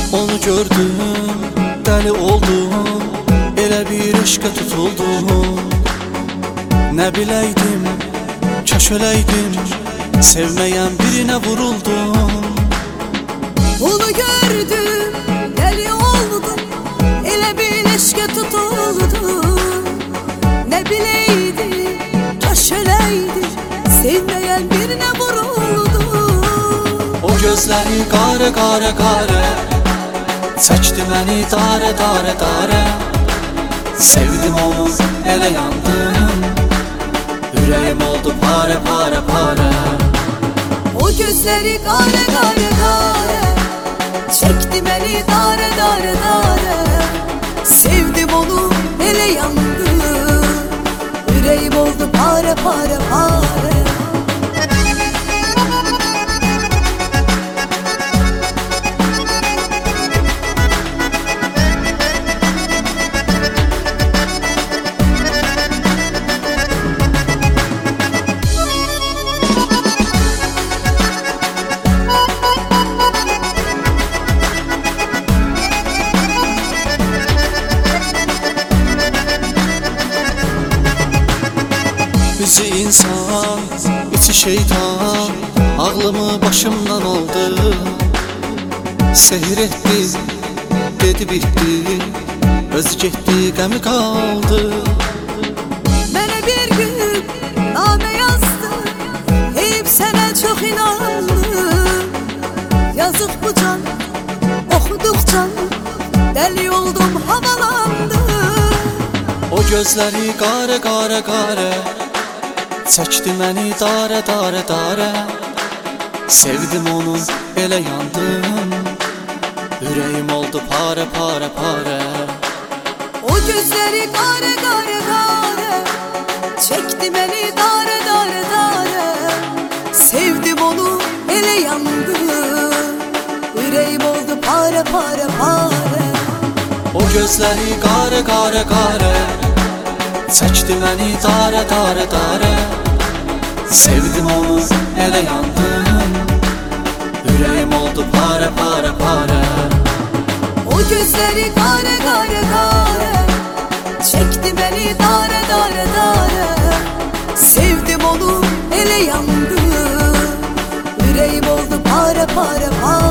Onu gördüm, deli oldum, elə bir eşqə tutuldum. Ne bileydim, kaş öleydim, sevmeyen birine vuruldum. Onu gördüm, deli oldum, elə bir eşqə tutuldum. Ne bileydim, kaş öleydim, sevmeyen birine vuruldum. O gözleri kare kare kare, çəkdi məni dare dare dare. Sevdim onu, elə yandım, ürəyim oldu pare pare pare. O gözleri kare kare kare, çekti beni dare dare dare. Sevdim onu, ele yandı, yüreğim oldu pare pare pare. Bizi insan, içi şeytan, ağlımı başımdan aldı. Sehir etti, dedi bitti, özü getdi, qəmi kaldı. Mənə bir gün namə yazdı, heyip sənə çox inandım. Yazıq bu can, oxuduqca dəli oldum, havalandım. O gözləri qare qare qare, çəkdi məni dare dare dare. Sevdim onu, elə yandım, ürəyim oldu pare pare pare. O gözleri kare kare kare, çekti beni dare dare dare. Sevdim onu, ele yandı, yüreğim oldu pare pare pare. O gözləri qare qare qare, çəkdi məni dare dare dare. Sevdim onu, elə yandım, ürəyim oldu pare pare pare. O gözleri kare kare kare, çekti beni dare dare dare. Sevdim onu, ele yandı, yüreğim oldu pare pare pare.